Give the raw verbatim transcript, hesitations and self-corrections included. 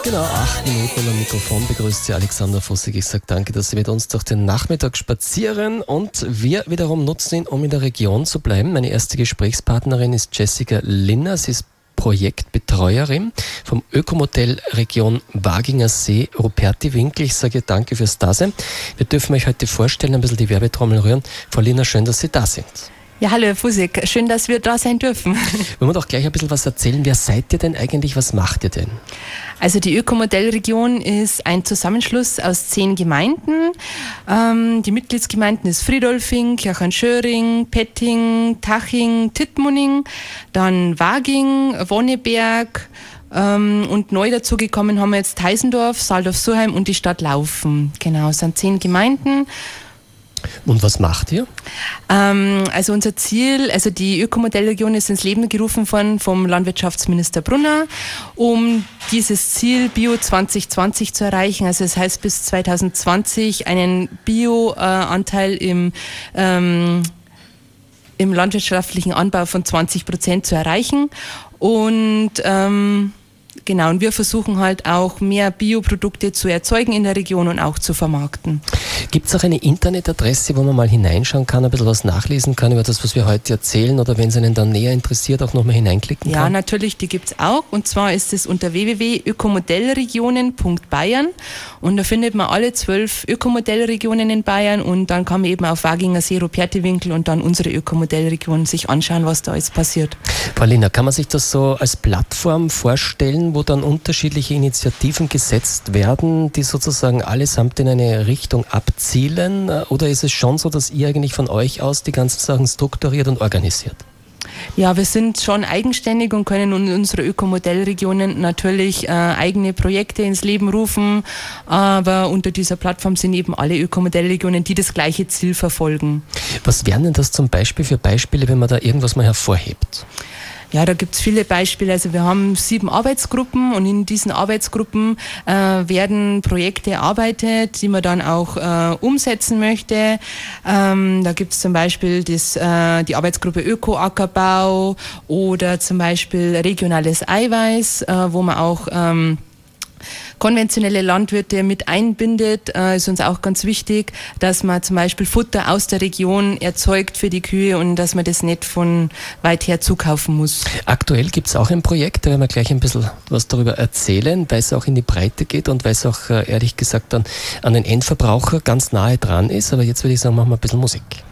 Genau, acht Minuten am Mikrofon begrüßt Sie Alexander Fussig. Ich sage danke, dass Sie mit uns durch den Nachmittag spazieren und wir wiederum nutzen ihn, um in der Region zu bleiben. Meine erste Gesprächspartnerin ist Jessica Linner. Sie ist Projektbetreuerin vom Ökomodell Region Waginger See, Ruperti-Winkel. Ich sage danke fürs Dasein. Wir dürfen euch heute vorstellen, ein bisschen die Werbetrommel rühren. Frau Linner, schön, dass Sie da sind. Ja, hallo Herr Fussig, schön, dass wir da sein dürfen. Wollen wir doch gleich ein bisschen was erzählen. Wer seid ihr denn eigentlich? Was macht ihr denn? Also die Ökomodellregion ist ein Zusammenschluss aus zehn Gemeinden. Ähm, die Mitgliedsgemeinden ist Friedolfing, Kirchenschöring, Petting, Taching, Tittmoning, dann Waging, Wonneberg ähm, und neu dazugekommen haben wir jetzt Teisendorf, Saldorf-Surheim und die Stadt Laufen. Genau, es sind zehn Gemeinden. Und was macht ihr? Ähm, also unser Ziel, also die Ökomodellregion ist ins Leben gerufen worden vom Landwirtschaftsminister Brunner, um dieses Ziel Bio zwanzig zwanzig zu erreichen. Also das heißt bis zwanzig zwanzig einen Bio-Anteil im, ähm, im landwirtschaftlichen Anbau von zwanzig Prozent zu erreichen. Und ähm, Genau, und wir versuchen halt auch mehr Bioprodukte zu erzeugen in der Region und auch zu vermarkten. Gibt es auch eine Internetadresse, wo man mal hineinschauen kann, ein bisschen was nachlesen kann über das, was wir heute erzählen, oder wenn es einen dann näher interessiert, auch nochmal hineinklicken kann? Ja, natürlich, die gibt es auch, und zwar ist es unter w w w punkt ökomodellregionen punkt bayern und da findet man alle zwölf Ökomodellregionen in Bayern und dann kann man eben auf Waginger See, Ruperti-Winkel und dann unsere Ökomodellregion sich anschauen, was da jetzt passiert. Frau Linner, kann man sich das so als Plattform vorstellen, wo dann unterschiedliche Initiativen gesetzt werden, die sozusagen allesamt in eine Richtung abzielen? Oder ist es schon so, dass ihr eigentlich von euch aus die ganzen Sachen strukturiert und organisiert? Ja, wir sind schon eigenständig und können in unsere Ökomodellregionen natürlich äh, eigene Projekte ins Leben rufen, aber unter dieser Plattform sind eben alle Ökomodellregionen, die das gleiche Ziel verfolgen. Was wären denn das zum Beispiel für Beispiele, wenn man da irgendwas mal hervorhebt? Ja, da gibt's viele Beispiele. Also wir haben sieben Arbeitsgruppen und in diesen Arbeitsgruppen äh, werden Projekte erarbeitet, die man dann auch äh, umsetzen möchte. Ähm, da gibt's zum Beispiel das, äh, die Arbeitsgruppe Öko-Ackerbau oder zum Beispiel regionales Eiweiß, äh, wo man auch ähm, konventionelle Landwirte mit einbindet. Äh, ist uns auch ganz wichtig, dass man zum Beispiel Futter aus der Region erzeugt für die Kühe und dass man das nicht von weit her zukaufen muss. Aktuell gibt es auch ein Projekt, da werden wir gleich ein bisschen was darüber erzählen, weil es auch in die Breite geht und weil es auch äh, ehrlich gesagt dann an den Endverbraucher ganz nahe dran ist. Aber jetzt würde ich sagen, machen wir ein bisschen Musik.